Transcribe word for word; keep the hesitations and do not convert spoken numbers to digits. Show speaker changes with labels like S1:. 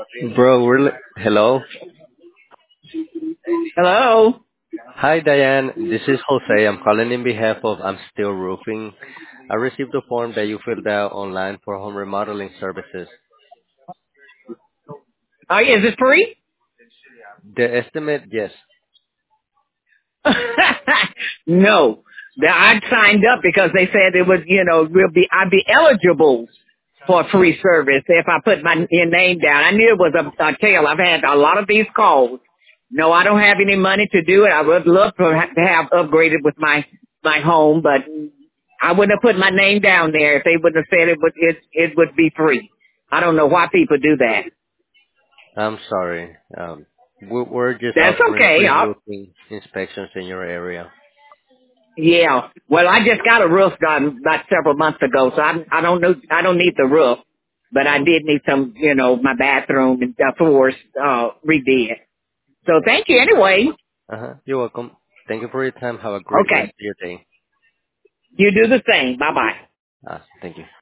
S1: Bro, we're li- hello.
S2: Hello.
S1: Hi, Diane. This is Jose. I'm calling in behalf of I'm Still Roofing. I received the form that you filled out online for home remodeling services.
S2: Oh, yeah, is it free?
S1: The estimate, yes.
S2: No. The- I signed up because they said it would, you know, will be I'd be eligible for free service if I put my your name down. I knew it was a, a tale. I've had a lot of these calls. No, I don't have any money to do it. I would love to ha- to have upgraded with my my home, but I wouldn't have put my name down there if they wouldn't have said it would it it would be free. I don't know why people do that.
S1: I'm sorry. Um, we- we're just
S2: That's
S1: offering
S2: okay.
S1: free
S2: I,
S1: roofing inspections in your area.
S2: Yeah. Well, I just got a roof done about several months ago, so I I don't know I don't need the roof, but I did need some, you know, my bathroom and the floors uh redid. So thank you anyway.
S1: Uh-huh. You're welcome. Thank you for your time. Have a great rest
S2: Okay.
S1: of your day.
S2: You do the same. Bye bye.
S1: Uh, thank you.